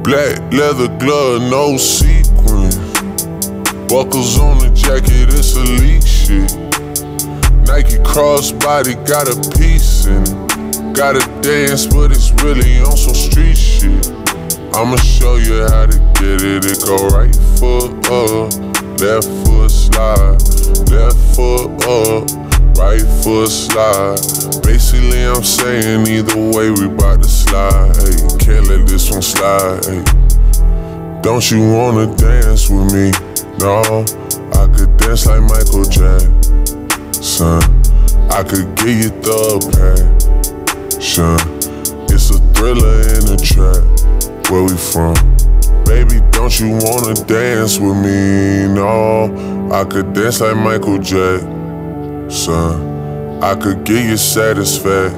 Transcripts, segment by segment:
Black leather glove, no sequins. Buckles on the jacket, it's elite shit. Nike crossbody got a piece in it. Gotta dance, but it's really on some street shit. I'ma show you how to get it. It go right foot up, left foot slide, left foot up, right foot slide. Basically I'm saying either way we bout to slide. Hey, can't let this one slide. Hey, don't you wanna dance with me? No, I could dance like Michael Jackson. I could give you the passion. It's a thriller in a trap. Where we from? Baby, don't you wanna dance with me? No, I could dance like Michael Jackson. I could give you satisfaction.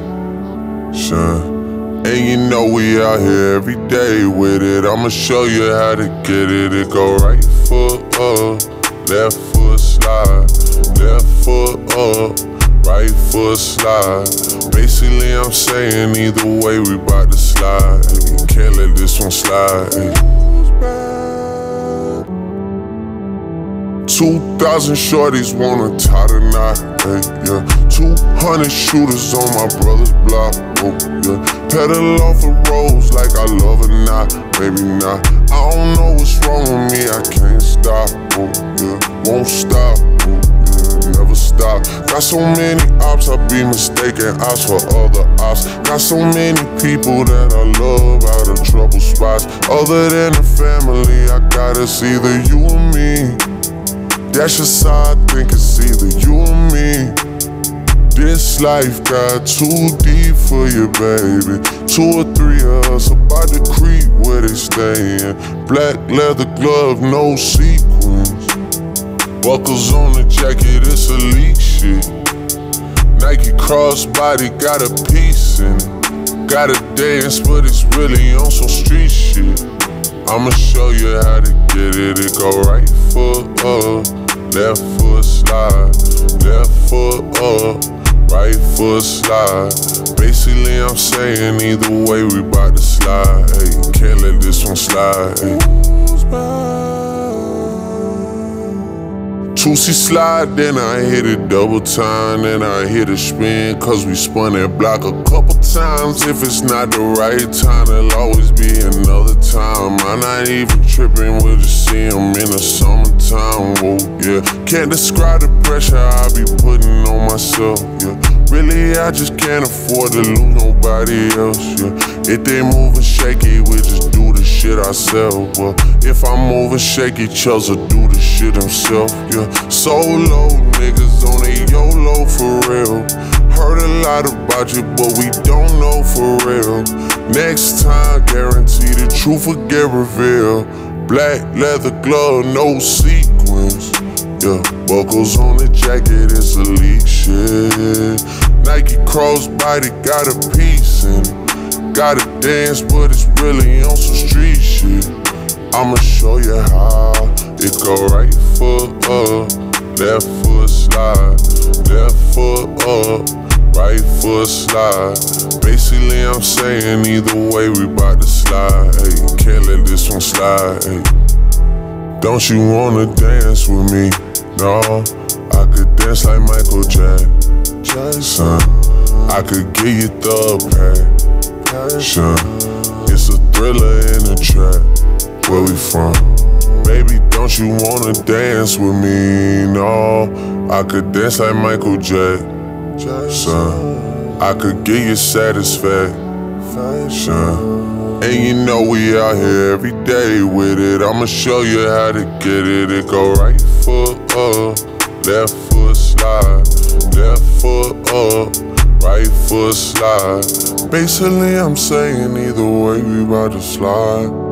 And you know we out here every day with it. I'ma show you how to get it. It go right foot up, left foot slide, left foot up, right foot slide. Basically I'm saying either way we bout to slide. Hey, can't let this one slide. Hey. 2,000 shorties wanna tie the knot. Hey, yeah. 200 shooters on my brother's block. Oh yeah. Pedal off the roads like I love or not. Maybe not. I don't know what's wrong with me. I can't stop. Oh yeah. Won't stop. Oh yeah. Never stop. Got so many ops, I be mistaken ops for other ops. Got so many people that I love out of trouble spots. Other than the family, I got it's either you or me. That's just how I think it's either you or me. This life got too deep for you, baby. 2 or 3 of us about to creep where they stayin'. Black leather glove, no sequins. Buckles on the jacket, it's elite shit. Nike crossbody got a piece in it. Gotta dance, but it's really on some street shit. I'ma show you how to get it. It go right foot up, left foot slide, left foot up, right foot slide. Basically I'm saying either way we bout to slide. Hey, can't let this one slide. Hey. 2C slide, then I hit it double time, then I hit a spin, cause we spun that block a couple times. If it's not the right time, there'll always be another time. I'm not even tripping, we'll just see them in the summertime. Whoa, yeah. Can't describe the pressure I be putting on myself, yeah. Really, I just can't afford to lose nobody else, yeah. If they moving shaky, we just do the shit ourselves. Well, if I'm moving shaky, Chelsea do the shit himself, yeah. Solo niggas on a YOLO for real. Heard a lot about you, but we don't know for real. Next time, guarantee the truth will get revealed. Black leather glove, no sequins. Yeah, buckles on the jacket, it's elite shit. Nike crossbody got a piece in it. Gotta dance, but it's really on some street shit. I'ma show you how. It go right foot up, left foot slide, left foot up, right foot slide. Basically I'm saying either way we bout to slide. Hey, can't let this one slide. Hey. Don't you wanna dance with me? No, I could dance like Michael Jackson. I could give you the passion. It's a thriller in a trap. Where we from? Baby, don't you wanna dance with me? No, I could dance like Michael Jackson. I could give you satisfaction. And you know we out here every day with it. I'ma show you how to get it. It go right foot up, left foot slide, left foot up, right foot slide. Basically I'm saying either way we bout to slide.